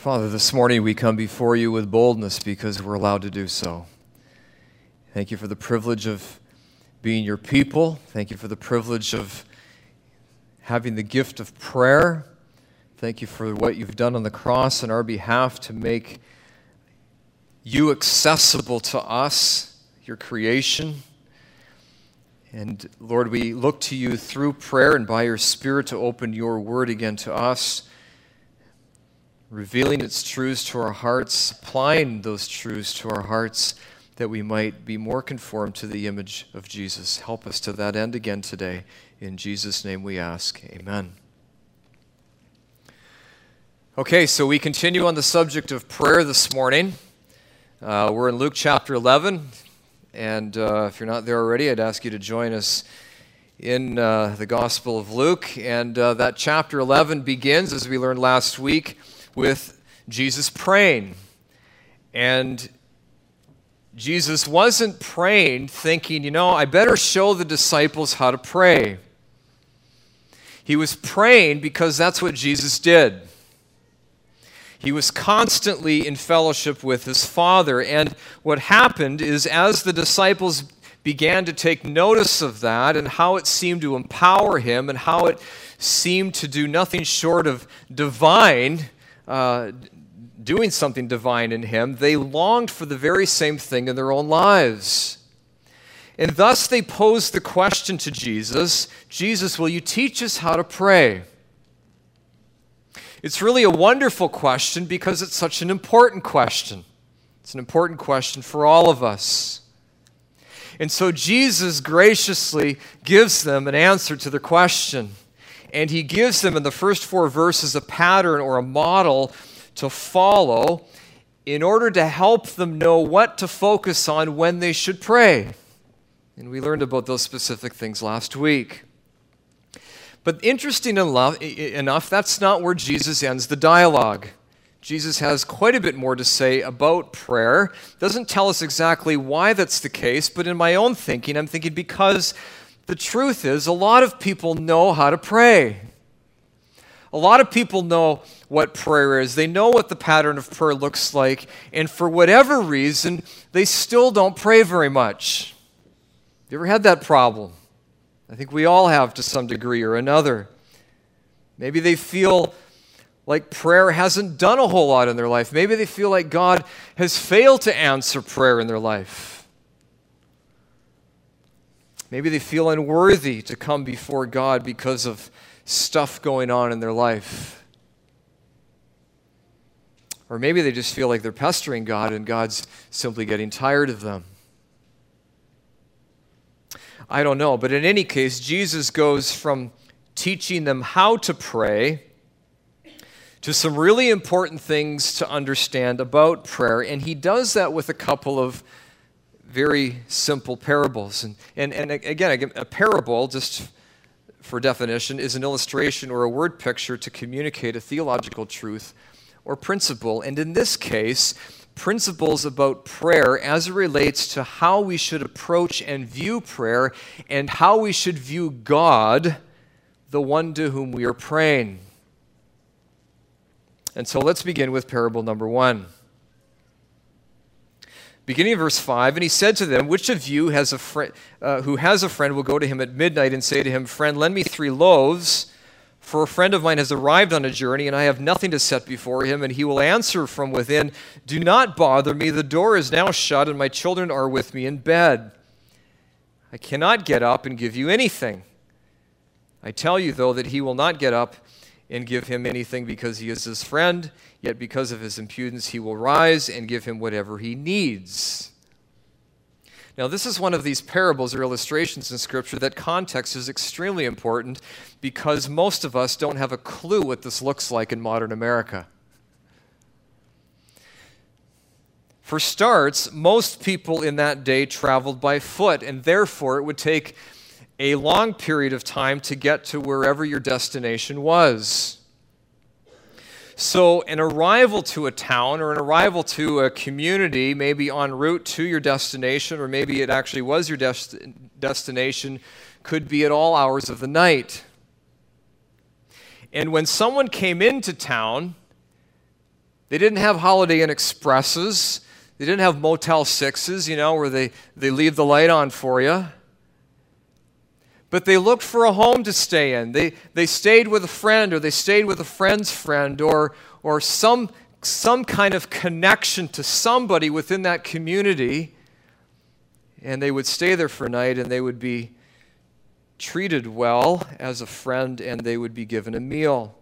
Father, this morning we come before you with boldness because we're allowed to do so. Thank you for the privilege of being your people. Thank you for the privilege of having the gift of prayer. Thank you for what you've done on the cross on our behalf to make you accessible to us, your creation. And Lord, we look to you through prayer and by your Spirit to open your word again to us, revealing its truths to our hearts, applying those truths to our hearts that we might be more conformed to the image of Jesus. Help us to that end again today. In Jesus' name we ask. Amen. Okay, so we continue on the subject of prayer this morning. We're in Luke chapter 11, and if you're not there already, I'd ask you to join us in the Gospel of Luke. And that chapter 11 begins, as we learned last week, with Jesus praying. And Jesus wasn't praying thinking, I better show the disciples how to pray. He was praying because that's what Jesus did. He was constantly in fellowship with his Father. And what happened is, as the disciples began to take notice of that and how it seemed to empower him and how it seemed to do nothing short of doing something divine in him, they longed for the very same thing in their own lives. And thus they posed the question to Jesus, Jesus, will you teach us how to pray? It's really a wonderful question because it's such an important question. It's an important question for all of us. And so Jesus graciously gives them an answer to their question. And he gives them in the first 4 verses a pattern or a model to follow in order to help them know what to focus on when they should pray. And we learned about those specific things last week. But interesting enough, that's not where Jesus ends the dialogue. Jesus has quite a bit more to say about prayer. Doesn't tell us exactly why that's the case, but in my own thinking, I'm thinking because the truth is, a lot of people know how to pray. A lot of people know what prayer is. They know what the pattern of prayer looks like, and for whatever reason, they still don't pray very much. You ever had that problem? I think we all have to some degree or another. Maybe they feel like prayer hasn't done a whole lot in their life. Maybe they feel like God has failed to answer prayer in their life. Maybe they feel unworthy to come before God because of stuff going on in their life. Or maybe they just feel like they're pestering God and God's simply getting tired of them. I don't know, but in any case, Jesus goes from teaching them how to pray to some really important things to understand about prayer, and he does that with a couple of very simple parables. And again, a parable, just for definition, is an illustration or a word picture to communicate a theological truth or principle. And in this case, principles about prayer as it relates to how we should approach and view prayer and how we should view God, the one to whom we are praying. And so let's begin with parable number 1. Beginning in verse 5, and he said to them, which of you has a friend who has a friend will go to him at midnight and say to him, friend, lend me 3 loaves, for a friend of mine has arrived on a journey, and I have nothing to set before him. And he will answer from within, do not bother me, the door is now shut, and my children are with me in bed. I cannot get up and give you anything. I tell you, though, that he will not get up and give him anything because he is his friend, yet because of his impudence he will rise and give him whatever he needs. Now, this is one of these parables or illustrations in Scripture that context is extremely important because most of us don't have a clue what this looks like in modern America. For starts, most people in that day traveled by foot, and therefore it would take a long period of time to get to wherever your destination was. So an arrival to a town or an arrival to a community, maybe en route to your destination, or maybe it actually was your destination, could be at all hours of the night. And when someone came into town, They didn't have Holiday Inn Expresses. They didn't have Motel 6s, where they leave the light on for you. But they looked for a home to stay in. They stayed with a friend, or they stayed with a friend's friend, or some kind of connection to somebody within that community. And they would stay there for a night, and they would be treated well as a friend, and they would be given a meal.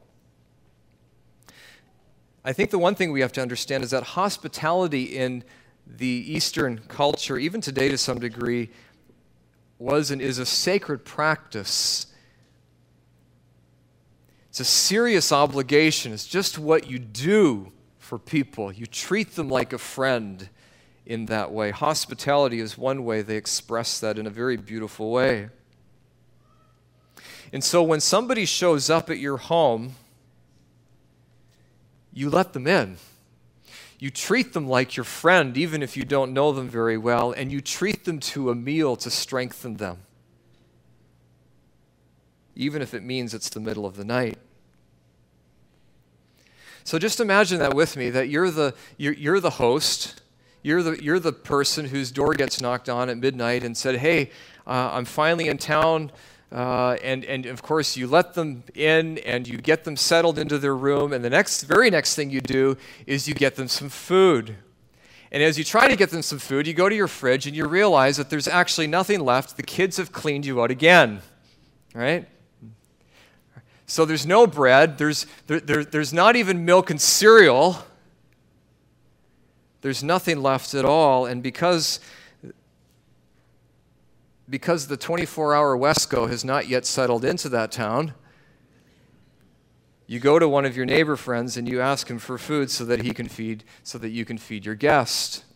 I think the one thing we have to understand is that hospitality in the Eastern culture, even today to some degree, was and is a sacred practice. It's a serious obligation. It's just what you do for people. You treat them like a friend in that way. Hospitality is one way they express that in a very beautiful way. And so when somebody shows up at your home, you let them in. You treat them like your friend, even if you don't know them very well, and you treat them to a meal to strengthen them, even if it means it's the middle of the night. So just imagine that with me, that you're the host, you're the person whose door gets knocked on at midnight and said, hey, I'm finally in town. And of course, you let them in and you get them settled into their room. And the very next thing you do is you get them some food. And as you try to get them some food, you go to your fridge and you realize that there's actually nothing left. The kids have cleaned you out again, right? So there's no bread. There's not even milk and cereal. There's nothing left at all. And because the 24-hour Wesco has not yet settled into that town, you go to one of your neighbor friends and you ask him for food so that you can feed your guest.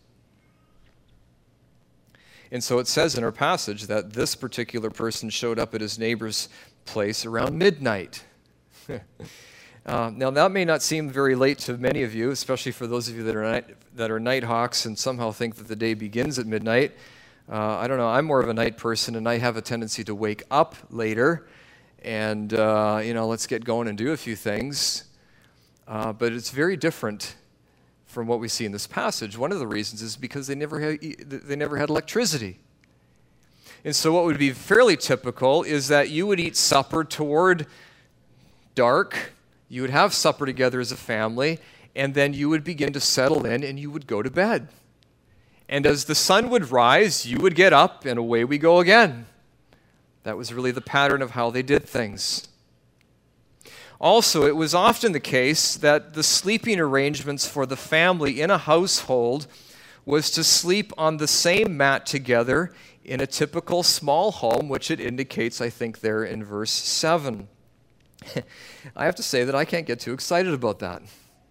And so it says in our passage that this particular person showed up at his neighbor's place around midnight. Now that may not seem very late to many of you, especially for those of you that are night hawks and somehow think that the day begins at midnight. I don't know, I'm more of a night person, and I have a tendency to wake up later and, let's get going and do a few things. But it's very different from what we see in this passage. One of the reasons is because they never had electricity. And so what would be fairly typical is that you would eat supper toward dark, you would have supper together as a family, and then you would begin to settle in and you would go to bed. And as the sun would rise, you would get up, and away we go again. That was really the pattern of how they did things. Also, it was often the case that the sleeping arrangements for the family in a household was to sleep on the same mat together in a typical small home, which it indicates, I think, there in verse 7. I have to say that I can't get too excited about that.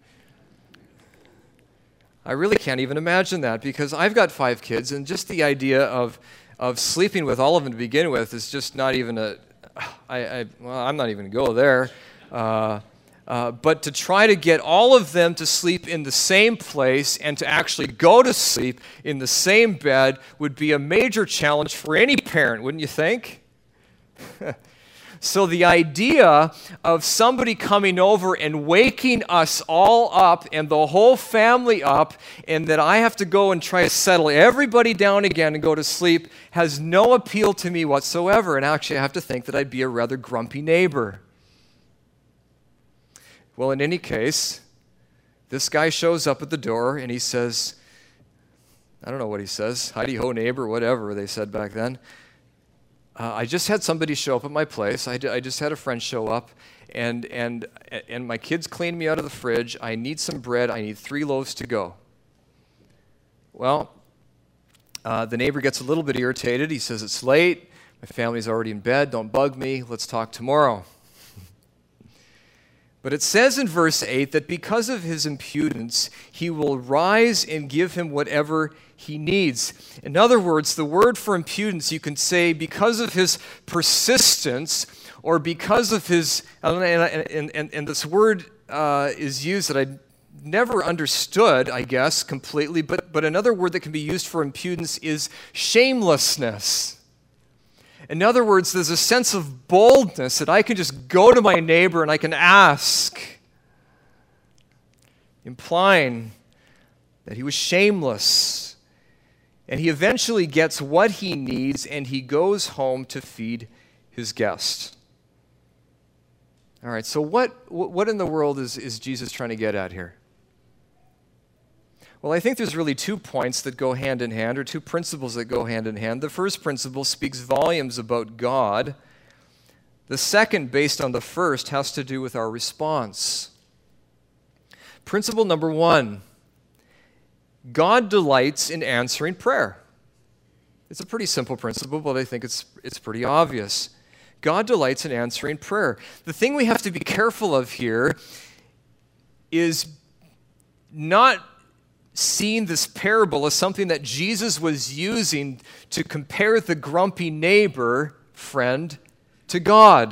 I really can't even imagine that, because I've got 5 kids, and just the idea of sleeping with all of them to begin with is just not even I'm not even going to go there. But to try to get all of them to sleep in the same place and to actually go to sleep in the same bed would be a major challenge for any parent, wouldn't you think? So the idea of somebody coming over and waking us all up and the whole family up, and that I have to go and try to settle everybody down again and go to sleep, has no appeal to me whatsoever. And actually, I have to think that I'd be a rather grumpy neighbor. Well, in any case, this guy shows up at the door and he says, I don't know what he says, "Heidi ho, neighbor," whatever they said back then. I just had somebody show up at my place. I just had a friend show up, and my kids cleaned me out of the fridge. I need some bread. I need 3 loaves to go. Well, the neighbor gets a little bit irritated. He says, "It's late. My family's already in bed. Don't bug me. Let's talk tomorrow." But it says in verse 8 that because of his impudence, he will rise and give him whatever he needs. In other words, the word for impudence, you can say because of his persistence, or because of his, and this word is used that I never understood, I guess, completely, but another word that can be used for impudence is shamelessness. In other words, there's a sense of boldness that I can just go to my neighbor and I can ask. implying that he was shameless. And he eventually gets what he needs, and he goes home to feed his guest. All right, so what in the world is Jesus trying to get at here? Well, I think there's really 2 points that go hand in hand, or 2 principles that go hand in hand. The first principle speaks volumes about God. The second, based on the first, has to do with our response. Principle number 1, God delights in answering prayer. It's a pretty simple principle, but I think it's pretty obvious. God delights in answering prayer. The thing we have to be careful of here is not seeing this parable as something that Jesus was using to compare the grumpy neighbor friend to God.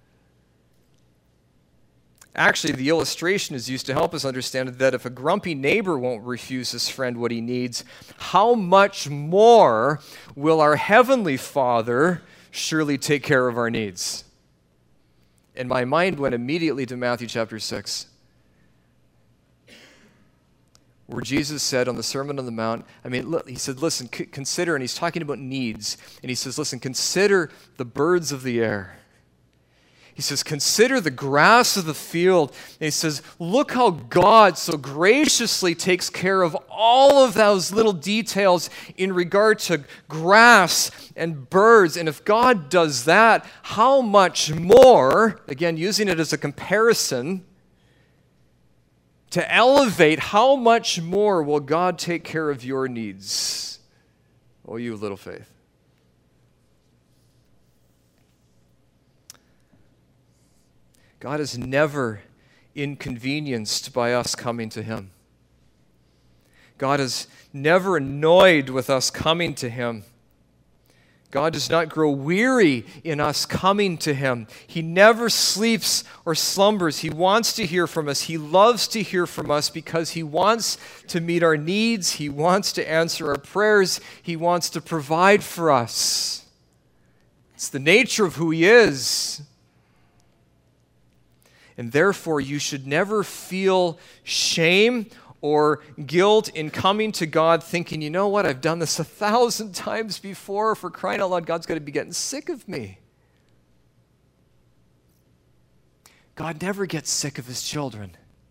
Actually, the illustration is used to help us understand that if a grumpy neighbor won't refuse his friend what he needs, how much more will our Heavenly Father surely take care of our needs? And my mind went immediately to Matthew chapter 6, where Jesus said on the Sermon on the Mount, he said, listen, consider, and he's talking about needs, and he says, listen, consider the birds of the air. He says, consider the grass of the field. And he says, look how God so graciously takes care of all of those little details in regard to grass and birds. And if God does that, how much more, again, using it as a comparison, to elevate, how much more will God take care of your needs? Oh, you little faith. God is never inconvenienced by us coming to Him. God is never annoyed with us coming to Him. God does not grow weary in us coming to Him. He never sleeps or slumbers. He wants to hear from us. He loves to hear from us because He wants to meet our needs. He wants to answer our prayers. He wants to provide for us. It's the nature of who He is. And therefore, you should never feel shame or guilt in coming to God thinking, you know what, I've done this 1,000 times before. For crying out loud, God's got to be getting sick of me. God never gets sick of His children.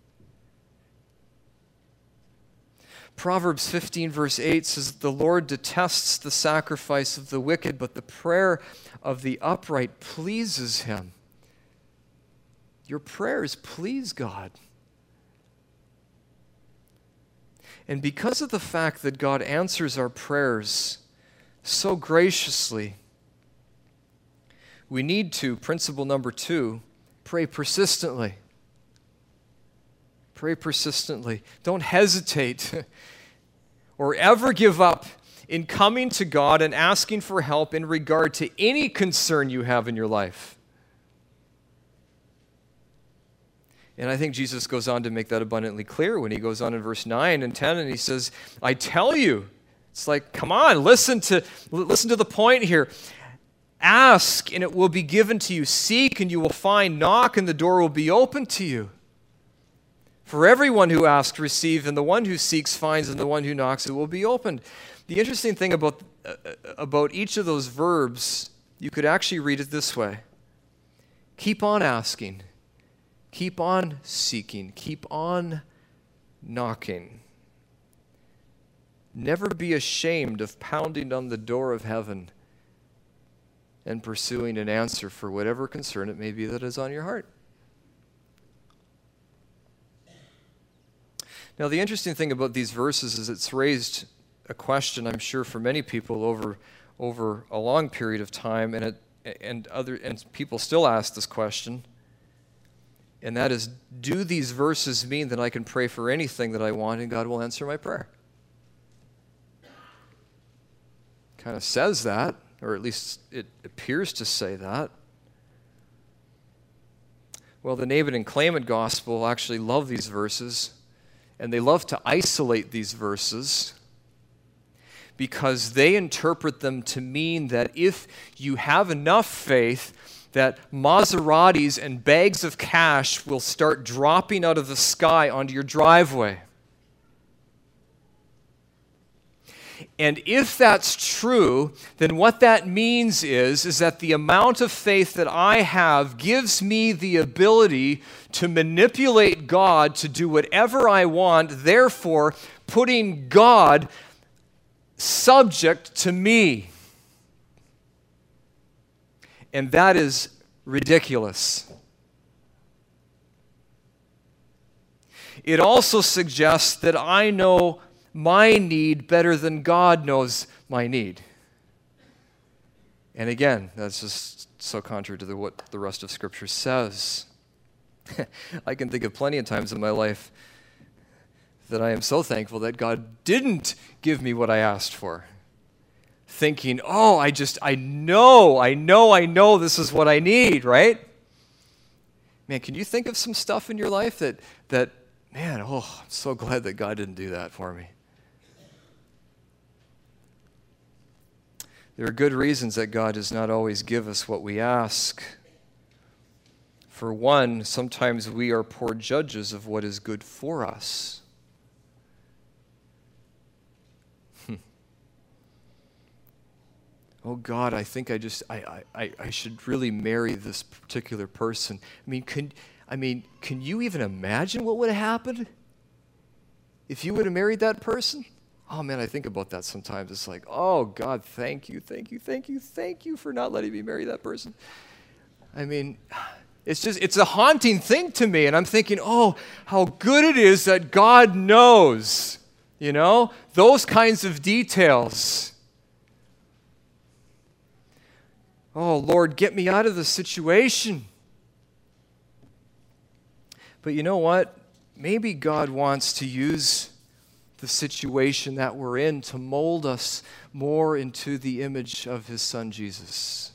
Proverbs 15 verse 8 says, the Lord detests the sacrifice of the wicked, but the prayer of the upright pleases Him. Your prayers please God. And because of the fact that God answers our prayers so graciously, we need to, principle number 2, pray persistently. Pray persistently. Don't hesitate or ever give up in coming to God and asking for help in regard to any concern you have in your life. And I think Jesus goes on to make that abundantly clear when he goes on in verse 9 and 10, and he says, I tell you. It's like, come on, listen to the point here. Ask, and it will be given to you. Seek, and you will find. Knock, and the door will be opened to you. For everyone who asks receives, and the one who seeks finds, and the one who knocks it will be opened. The interesting thing about each of those verbs, you could actually read it this way. Keep on asking. Keep on seeking. Keep on knocking. Never be ashamed of pounding on the door of heaven and pursuing an answer for whatever concern it may be that is on your heart. Now, the interesting thing about these verses is it's raised a question, I'm sure, for many people over a long period of time, and people still ask this question. And that is, do these verses mean that I can pray for anything that I want and God will answer my prayer? Kind of says that, or at least it appears to say that. Well, the Naaman and Claimant gospel actually love these verses, and they love to isolate these verses because they interpret them to mean that if you have enough faith that Maseratis and bags of cash will start dropping out of the sky onto your driveway. And if that's true, then what that means is that the amount of faith that I have gives me the ability to manipulate God to do whatever I want, therefore putting God subject to me. And that is ridiculous. It also suggests that I know my need better than God knows my need. And again, that's just so contrary to what the rest of Scripture says. I can think of plenty of times in my life that I am so thankful that God didn't give me what I asked for. Thinking, oh, I know this is what I need, right? Man, can you think of some stuff in your life that man, I'm so glad that God didn't do that for me. There are good reasons that God does not always give us what we ask. For one, sometimes we are poor judges of what is good for us. Oh God, I think I should really marry this particular person. Can you even imagine what would have happened if you would have married that person? Oh man, I think about that sometimes. It's like, oh God, thank you for not letting me marry that person. It's a haunting thing to me, and I'm thinking, oh, how good it is that God knows, those kinds of details. Oh, Lord, get me out of this situation. But you know what? Maybe God wants to use the situation that we're in to mold us more into the image of His Son, Jesus.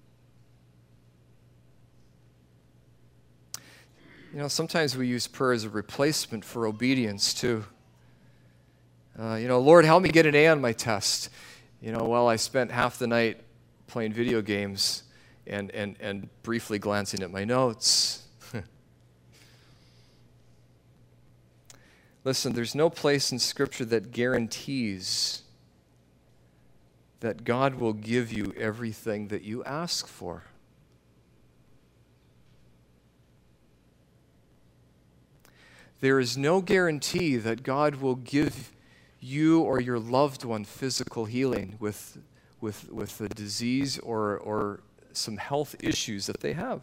Sometimes we use prayer as a replacement for obedience, too. Lord, help me get an A on my test. I spent half the night playing video games and briefly glancing at my notes. Listen, there's no place in Scripture that guarantees that God will give you everything that you ask for. There is no guarantee that God will give you or your loved one physical healing with a disease or some health issues that they have.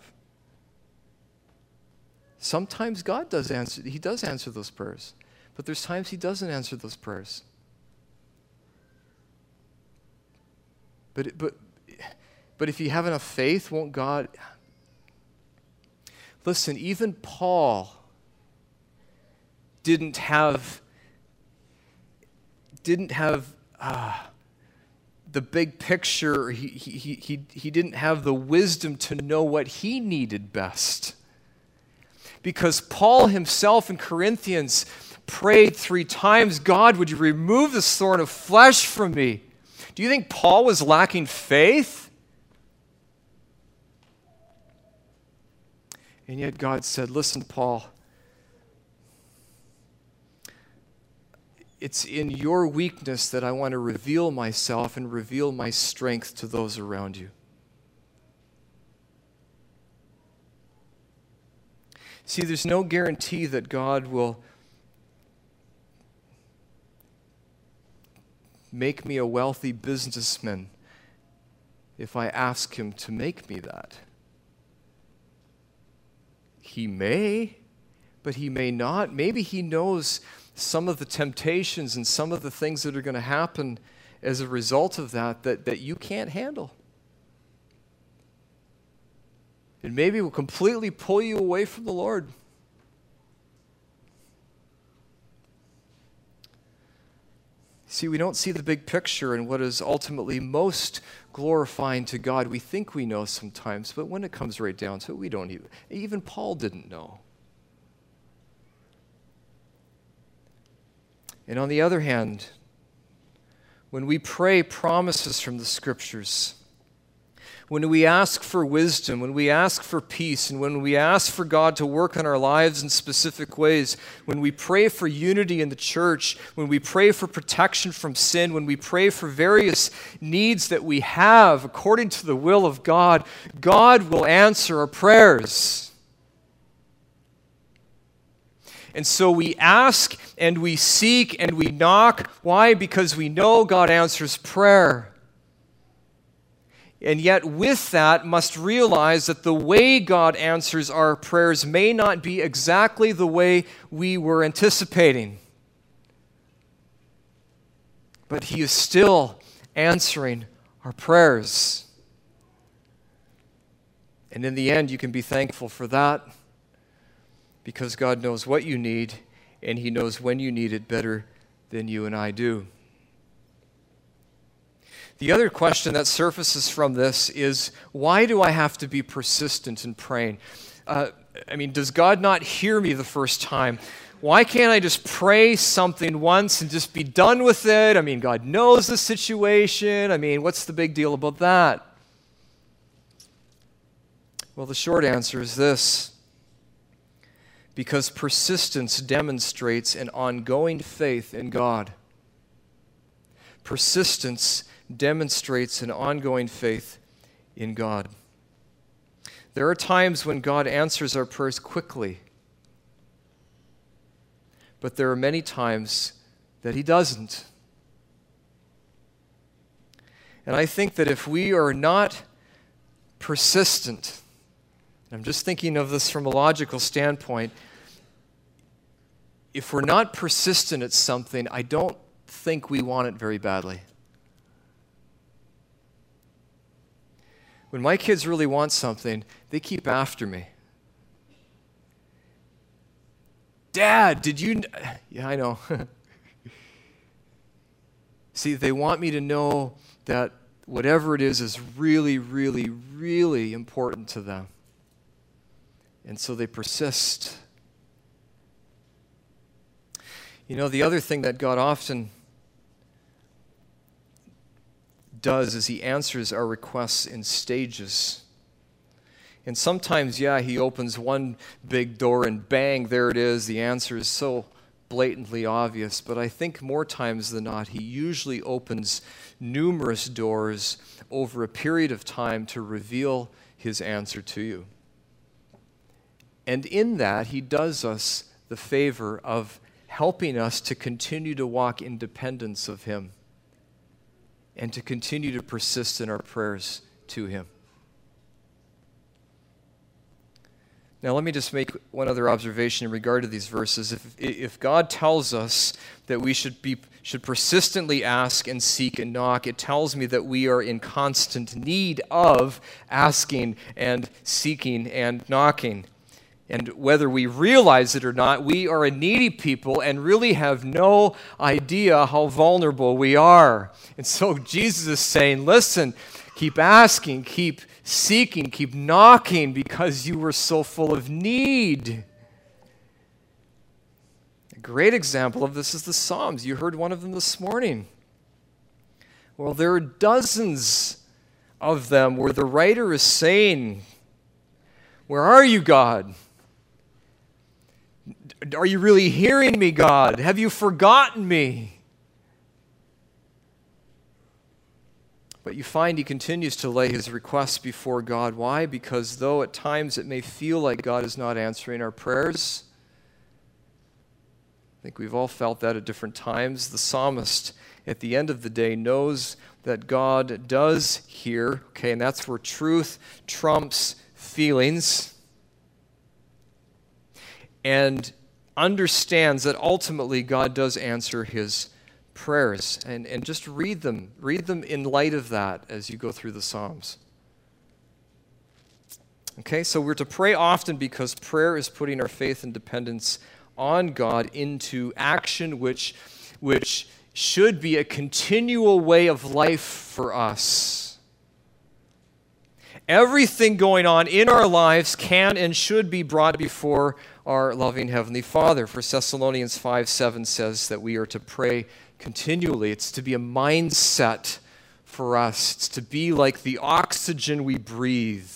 Sometimes God does answer, He does answer those prayers, but there's times He doesn't answer those prayers. But if you have enough faith, won't God? Listen, even Paul didn't have the big picture. He didn't have the wisdom to know what he needed best. Because Paul himself in Corinthians prayed 3 times, God, would you remove this thorn of flesh from me? Do you think Paul was lacking faith? And yet God said, listen, Paul, it's in your weakness that I want to reveal myself and reveal my strength to those around you. See, there's no guarantee that God will make me a wealthy businessman if I ask Him to make me that. He may, but He may not. Maybe He knows some of the temptations and some of the things that are going to happen as a result of that you can't handle. And maybe it will completely pull you away from the Lord. See, we don't see the big picture and what is ultimately most glorifying to God. We think we know sometimes, but when it comes right down to it, we don't even Paul didn't know. And on the other hand, when we pray promises from the Scriptures, When we ask for wisdom, when we ask for peace, and when we ask for God to work in our lives in specific ways, when we pray for unity in the church, when we pray for protection from sin, when we pray for various needs that we have according to the will of God, God will answer our prayers. And so we ask and we seek and we knock. Why? Because we know God answers prayer. And yet with that must realize that the way God answers our prayers may not be exactly the way we were anticipating. But He is still answering our prayers. And in the end, you can be thankful for that because God knows what you need and He knows when you need it better than you and I do. The other question that surfaces from this is, why do I have to be persistent in praying? Does God not hear me the first time? Why can't I just pray something once and just be done with it? God knows the situation. What's the big deal about that? Well, the short answer is this. Because persistence demonstrates an ongoing faith in God. Persistence demonstrates an ongoing faith in God. There are times when God answers our prayers quickly, but there are many times that He doesn't. And I think that if we are not persistent, I'm just thinking of this from a logical standpoint, if we're not persistent at something, I don't think we want it very badly. When my kids really want something, they keep after me. Dad, did you... Yeah, I know. See, they want me to know that whatever it is really, really, really important to them. And so they persist. The other thing that God often does is He answers our requests in stages. And sometimes, He opens one big door and bang, there it is. The answer is so blatantly obvious. But I think more times than not, He usually opens numerous doors over a period of time to reveal His answer to you. And in that, He does us the favor of helping us to continue to walk in dependence of Him and to continue to persist in our prayers to Him. Now, let me just make one other observation in regard to these verses. If God tells us that we should persistently ask and seek and knock, it tells me that we are in constant need of asking and seeking and knocking. And whether we realize it or not, we are a needy people and really have no idea how vulnerable we are. And so Jesus is saying, listen, keep asking, keep seeking, keep knocking because you were so full of need. A great example of this is the Psalms. You heard one of them this morning. Well, there are dozens of them where the writer is saying, where are you, God? Are you really hearing me, God? Have you forgotten me? But you find he continues to lay his requests before God. Why? Because though at times it may feel like God is not answering our prayers, I think we've all felt that at different times, the psalmist at the end of the day knows that God does hear, okay, and that's where truth trumps feelings, and understands that ultimately God does answer his prayers. And just read them in light of that as you go through the Psalms. Okay, so we're to pray often because prayer is putting our faith and dependence on God into action, which should be a continual way of life for us. Everything going on in our lives can and should be brought before our loving Heavenly Father. 1 Thessalonians 5:7 says that we are to pray continually. It's to be a mindset for us. It's to be like the oxygen we breathe.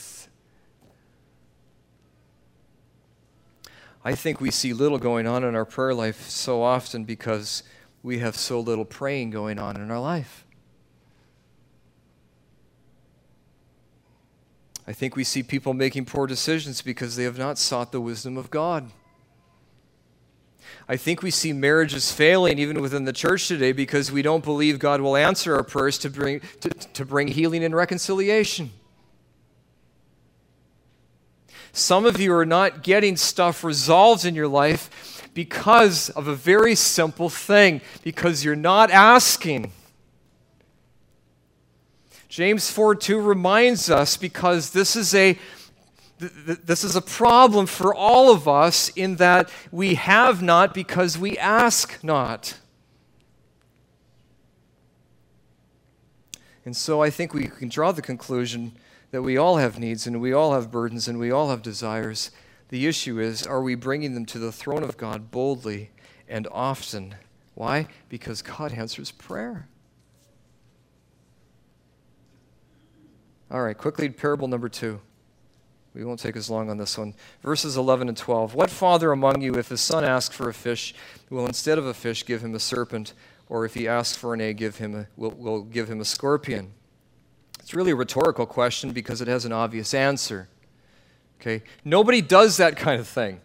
I think we see little going on in our prayer life so often because we have so little praying going on in our life. I think we see people making poor decisions because they have not sought the wisdom of God. I think we see marriages failing even within the church today because we don't believe God will answer our prayers to bring healing and reconciliation. Some of you are not getting stuff resolved in your life because of a very simple thing, because you're not asking. James 4:2 reminds us, because this is a problem for all of us, in that we have not because we ask not. And so I think we can draw the conclusion that we all have needs and we all have burdens and we all have desires. The issue is, are we bringing them to the throne of God boldly and often? Why? Because God answers prayer. All right, quickly, parable number 2. We won't take as long on this one. Verses 11 and 12. What father among you, if his son asks for a fish, will instead of a fish give him a serpent? Or if he asks for an egg, will give him a scorpion? It's really a rhetorical question because it has an obvious answer. Okay? Nobody does that kind of thing.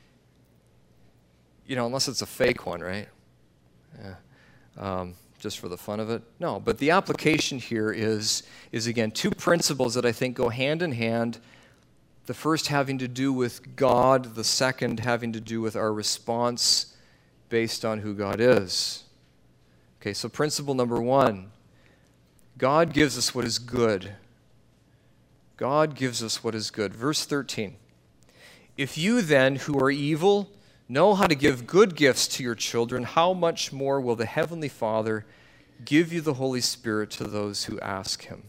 Unless it's a fake one, right? Yeah. Just for the fun of it. No, but the application here is again, two principles that I think go hand in hand. The first having to do with God, the second having to do with our response based on who God is. Okay, so principle number 1, God gives us what is good. God gives us what is good. Verse 13, if you then, who are evil, know how to give good gifts to your children, how much more will the Heavenly Father give you the Holy Spirit to those who ask Him?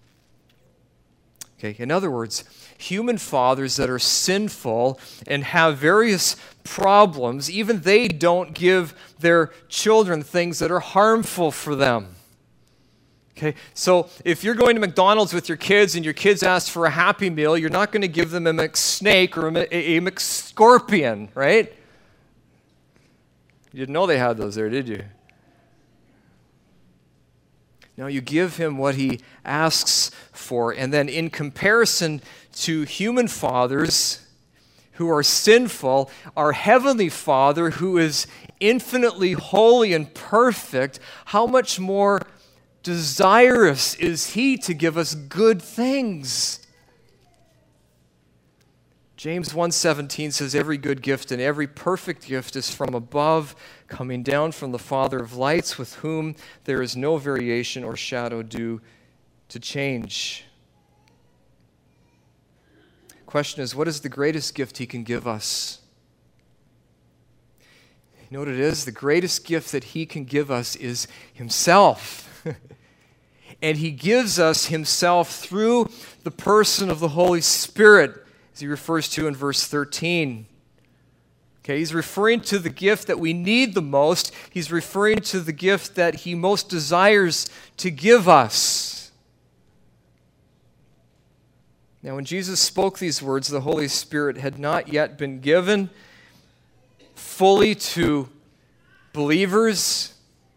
Okay, in other words, human fathers that are sinful and have various problems, even they don't give their children things that are harmful for them. Okay, so if you're going to McDonald's with your kids and your kids ask for a Happy Meal, you're not going to give them a McSnake or a McScorpion, right? You didn't know they had those there, did you? No, you give him what he asks for. And then in comparison to human fathers who are sinful, our Heavenly Father, who is infinitely holy and perfect, how much more desirous is he to give us good things? James 1:17 says, every good gift and every perfect gift is from above, coming down from the Father of lights, with whom there is no variation or shadow due to change. Question is, what is the greatest gift he can give us? You know what it is? The greatest gift that he can give us is himself. And he gives us himself through the person of the Holy Spirit, as he refers to in verse 13. Okay, he's referring to the gift that we need the most. He's referring to the gift that he most desires to give us. Now, when Jesus spoke these words, the Holy Spirit had not yet been given fully to believers.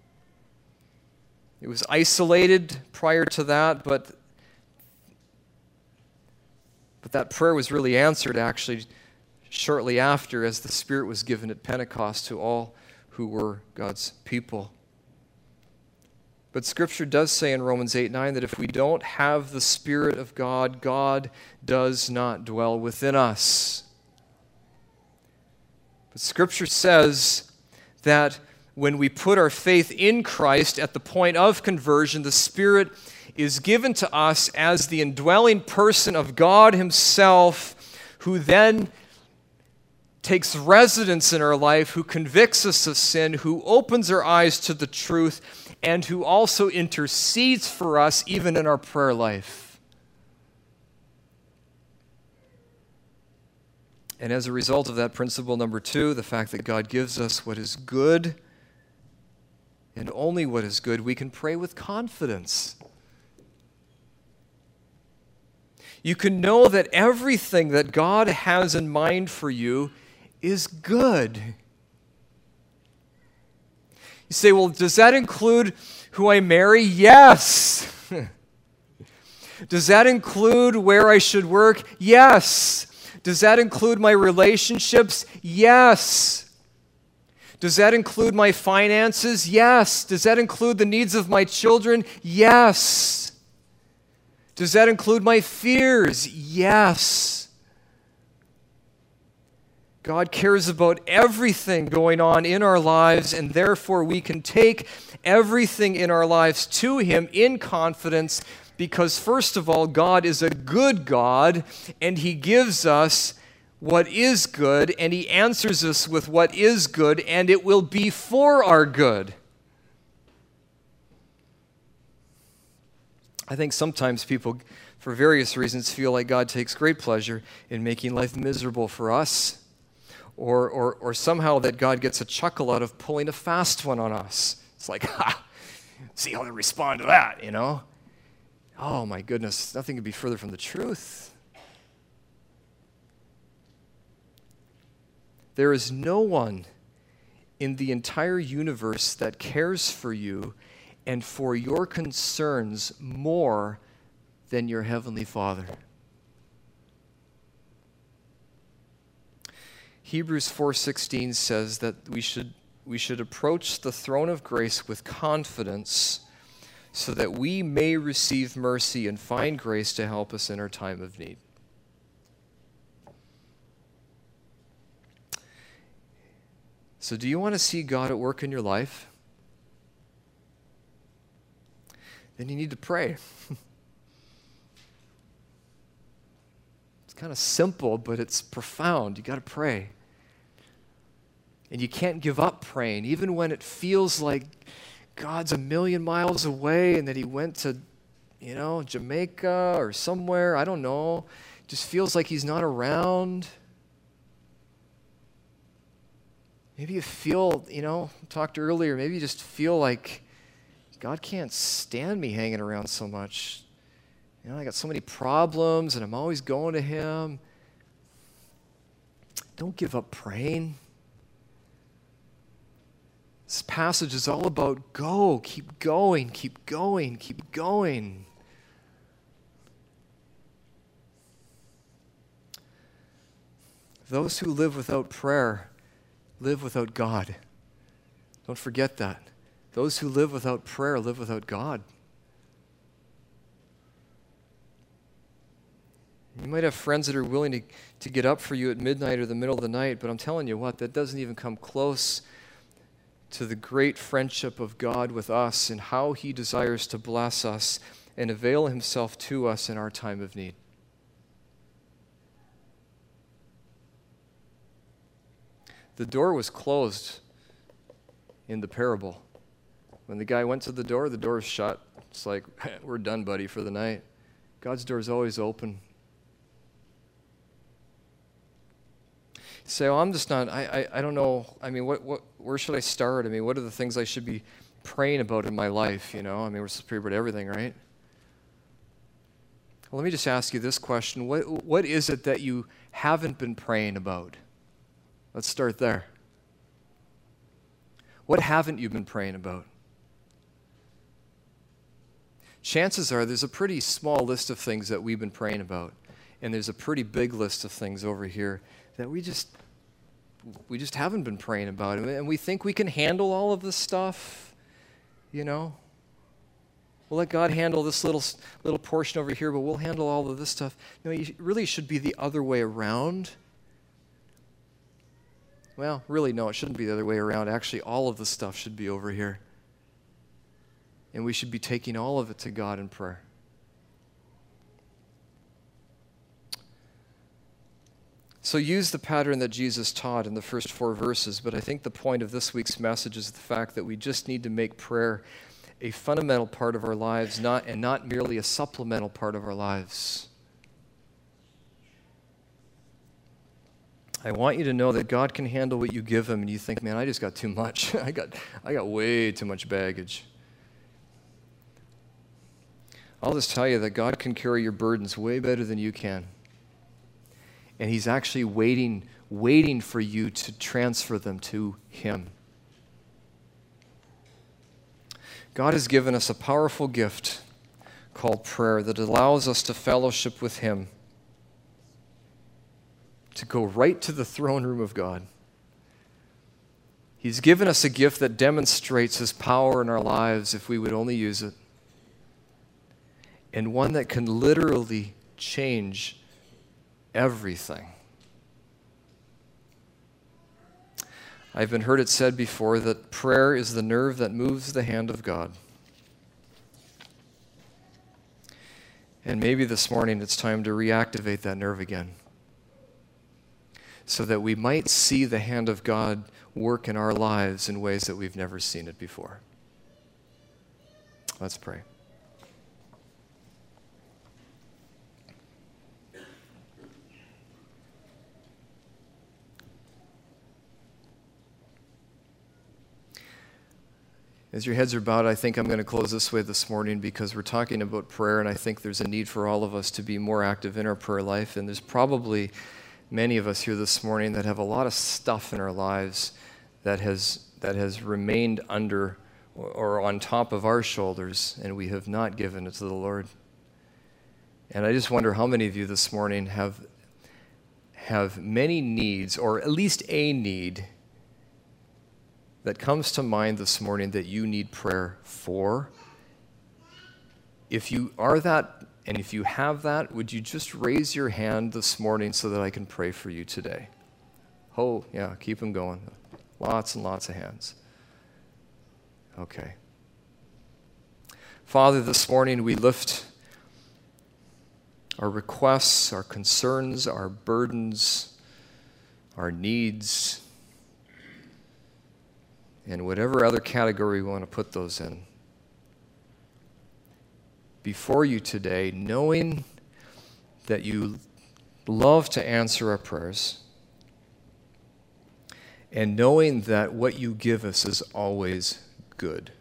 It was isolated prior to that, but that prayer was really answered actually shortly after, as the Spirit was given at Pentecost to all who were God's people. But Scripture does say in Romans 8:9 that if we don't have the Spirit of God, God does not dwell within us. But Scripture says that when we put our faith in Christ at the point of conversion, the Spirit is given to us as the indwelling person of God himself, who then takes residence in our life, who convicts us of sin, who opens our eyes to the truth, and who also intercedes for us even in our prayer life. And as a result of that, principle number 2, the fact that God gives us what is good and only what is good, we can pray with confidence. You can know that everything that God has in mind for you is good. You say, well, does that include who I marry? Yes. Does that include where I should work? Yes. Does that include my relationships? Yes. Does that include my finances? Yes. Does that include the needs of my children? Yes. Does that include my fears? Yes. God cares about everything going on in our lives, and therefore we can take everything in our lives to Him in confidence because, first of all, God is a good God, and He gives us what is good, and He answers us with what is good, and it will be for our good. I think sometimes people, for various reasons, feel like God takes great pleasure in making life miserable for us. Or somehow that God gets a chuckle out of pulling a fast one on us. It's like, see how they respond to that, you know? Oh my goodness, nothing could be further from the truth. There is no one in the entire universe that cares for you and for your concerns more than your Heavenly Father. Hebrews 4:16 says that we should approach the throne of grace with confidence so that we may receive mercy and find grace to help us in our time of need. So do you want to see God at work in your life? Then you need to pray. It's kind of simple, but it's profound. You got to pray. And you can't give up praying, even when it feels like God's a million miles away and that He went to, Jamaica or somewhere. I don't know. It just feels like He's not around. Maybe you feel, talked earlier, maybe you just feel like God can't stand me hanging around so much. I got so many problems and I'm always going to Him. Don't give up praying. This passage is all about go, keep going, keep going, keep going. Those who live without prayer live without God. Don't forget that. Those who live without prayer live without God. You might have friends that are willing to get up for you at midnight or the middle of the night, but I'm telling you what, that doesn't even come close to the great friendship of God with us and how He desires to bless us and avail Himself to us in our time of need. The door was closed in the parable. When the guy went to the door is shut. It's like, we're done, buddy, for the night. God's door is always open. You say, I'm just not, I don't know. I mean, where should I start? I mean, what are the things I should be praying about in my life? I mean, we're supposed to pray about everything, right? Well, let me just ask you this question. What is it that you haven't been praying about? Let's start there. What haven't you been praying about? Chances are there's a pretty small list of things that we've been praying about, and there's a pretty big list of things over here that we just haven't been praying about. And we think we can handle all of this stuff, We'll let God handle this little portion over here, but we'll handle all of this stuff. No, it really should be the other way around. Well, really, no, it shouldn't be the other way around. Actually, all of the stuff should be over here. And we should be taking all of it to God in prayer. So use the pattern that Jesus taught in the first 4 verses, but I think the point of this week's message is the fact that we just need to make prayer a fundamental part of our lives, not merely a supplemental part of our lives. I want you to know that God can handle what you give Him, and you think, man, I just got too much. I got way too much baggage. I'll just tell you that God can carry your burdens way better than you can. And He's actually waiting for you to transfer them to Him. God has given us a powerful gift called prayer that allows us to fellowship with Him, to go right to the throne room of God. He's given us a gift that demonstrates His power in our lives if we would only use it, and one that can literally change everything. I've been heard it said before that prayer is the nerve that moves the hand of God. And maybe this morning it's time to reactivate that nerve again, so that we might see the hand of God work in our lives in ways that we've never seen it before. Let's pray. As your heads are bowed, I think I'm going to close this way this morning because we're talking about prayer, and I think there's a need for all of us to be more active in our prayer life. And there's probably many of us here this morning that have a lot of stuff in our lives that has remained under or on top of our shoulders, and we have not given it to the Lord. And I just wonder how many of you this morning have many needs, or at least a need that comes to mind this morning that you need prayer for. If you are that, and if you have that, would you just raise your hand this morning so that I can pray for you today? Oh, yeah, keep them going. Lots and lots of hands. Okay. Father, this morning we lift our requests, our concerns, our burdens, our needs, and whatever other category we want to put those in, before you today, knowing that you love to answer our prayers, and knowing that what you give us is always good.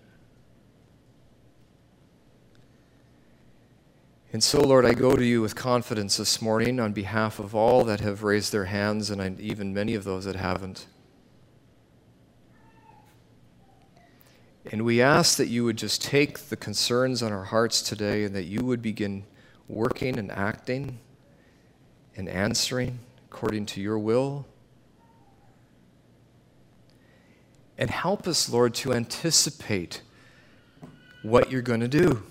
And so, Lord, I go to you with confidence this morning on behalf of all that have raised their hands, and even many of those that haven't. And we ask that you would just take the concerns on our hearts today, and that you would begin working and acting and answering according to your will. And help us, Lord, to anticipate what you're going to do.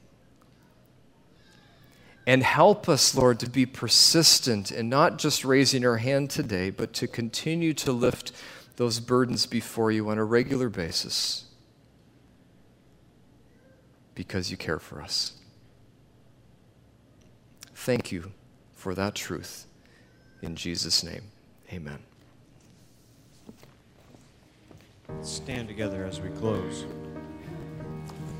And help us, Lord, to be persistent in not just raising our hand today, but to continue to lift those burdens before you on a regular basis, because you care for us. Thank you for that truth. In Jesus' name, amen. Stand together as we close.